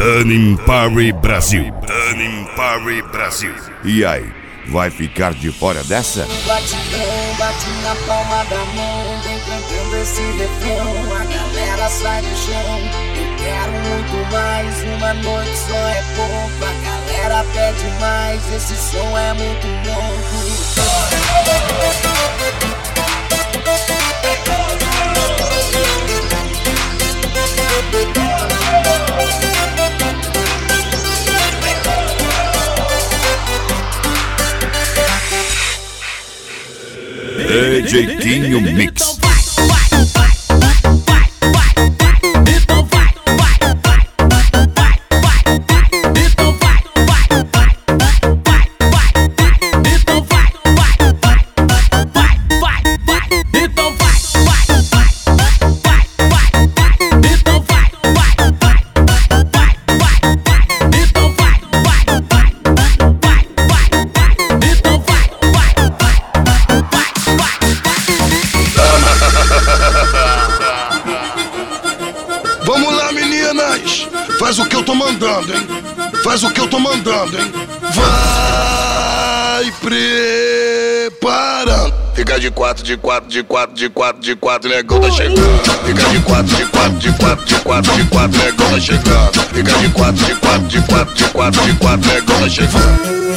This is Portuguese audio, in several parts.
Tanim Parry Brasil. Tanim Parry Brasil. E aí, vai ficar de fora dessa? Bate bem, bate na palma da mão, vem cantando esse refrão, a galera sai do chão. Eu quero muito mais, uma noite só é pouco. A galera pede mais, esse som é muito louco. DJ Quinho Mix. Vamos lá, meninas, faz o que eu tô mandando, hein? Faz o que eu tô mandando, hein? Vai preparando. Fica de quatro, de quatro, de quatro, de quatro, de quatro, negão tá chegando. Fica de quatro, de quatro, de quatro, de quatro, de quatro, negão tá chegando. Fica de quatro, de quatro, de quatro, de quatro, de quatro, negão tá chegando.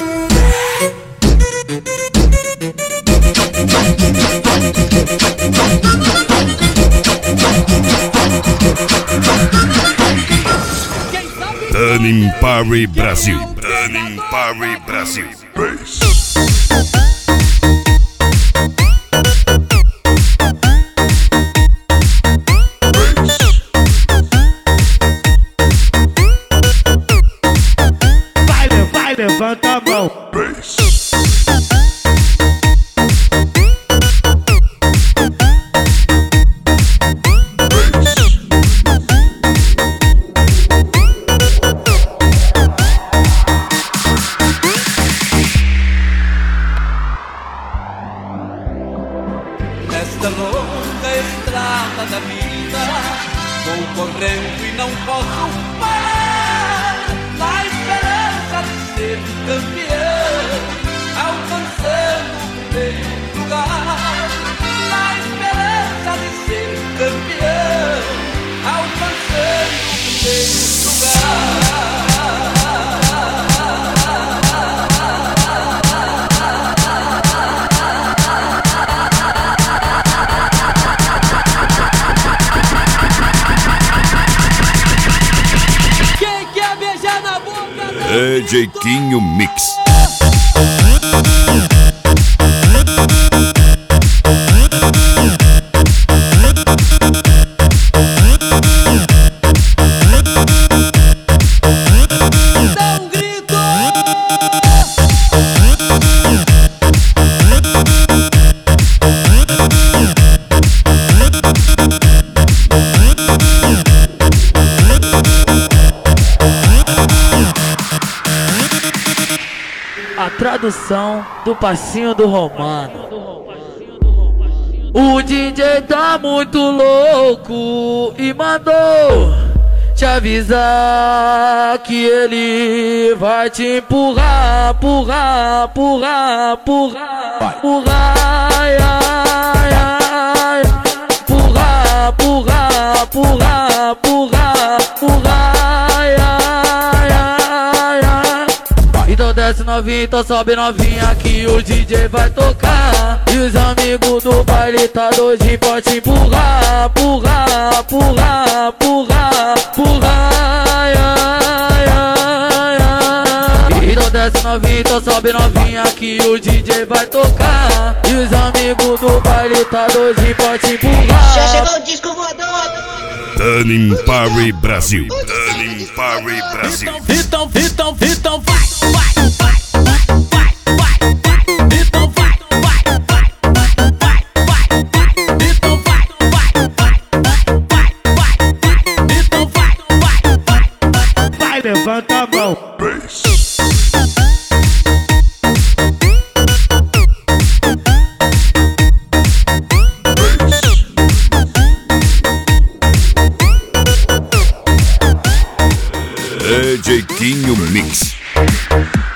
Tanim Parry Brasil. Tanim Parry Brasil. Vai, levanta a mão. Nesta longa estrada da vida vou correndo e não posso parar, na esperança de ser campeão, alcançando o primeiro lugar. Na esperança de ser campeão, alcançando o primeiro lugar. DJ Quinho Mix. Dá um grito! A tradução do passinho do Romano. O DJ tá muito louco e mandou te avisar que ele vai te empurrar, empurrar, empurrar, empurrar, empurrar, ai, ai, ai, empurrar, empurrar, empurrar, empurrar, empurrar, ai, ai, ai, ai. Então desce novinha, então sobe novinha que o DJ vai tocar. E os amigos do baile tá doidinho pra te empurrar, empurrar, empurrar, empurrar, empurrar, ai, ai, ai, ai. Então desce novinha, então sobe novinha que o DJ vai tocar. E os amigos do baile tá doidinho pra te empurrar. Já chegou o disco voador. Tanim Parry Brasil. Tanim Parry Brasil. Então vai, vai, vai, vai, vai, vai, vai. Então vai, vai, vai, vai, vai, vai. Então vai, vai, vai, vai, vai, vai. Então vai, vai, vai, vai. Vai, levanta a mão. DJ Quinho Mix.